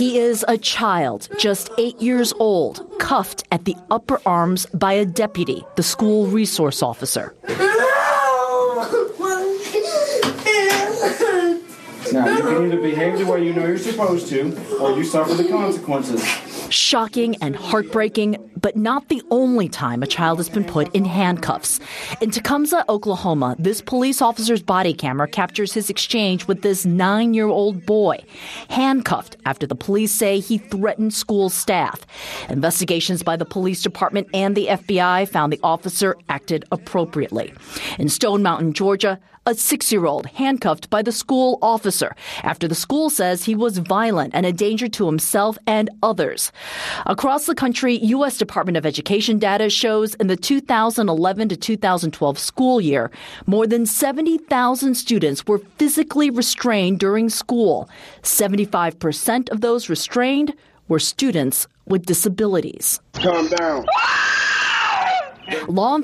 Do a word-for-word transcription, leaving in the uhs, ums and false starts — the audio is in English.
He is a child, just eight years old, cuffed at the upper arms by a deputy, the school resource officer. Now, you can either behave the way you know you're supposed to, or you suffer the consequences. Shocking and heartbreaking, but not the only time a child has been put in handcuffs. In Tecumseh, Oklahoma, this police officer's body camera captures his exchange with this nine-year-old boy, handcuffed after the police say he threatened school staff. Investigations by the police department and the F B I found the officer acted appropriately. In Stone Mountain, Georgia, a six-year-old handcuffed by the school officer after the school says he was violent and a danger to himself and others. Across the country, U S Department of Education data shows in the two thousand eleven to two thousand twelve school year, more than seventy thousand students were physically restrained during school. seventy-five percent of those restrained were students with disabilities. Calm down. Law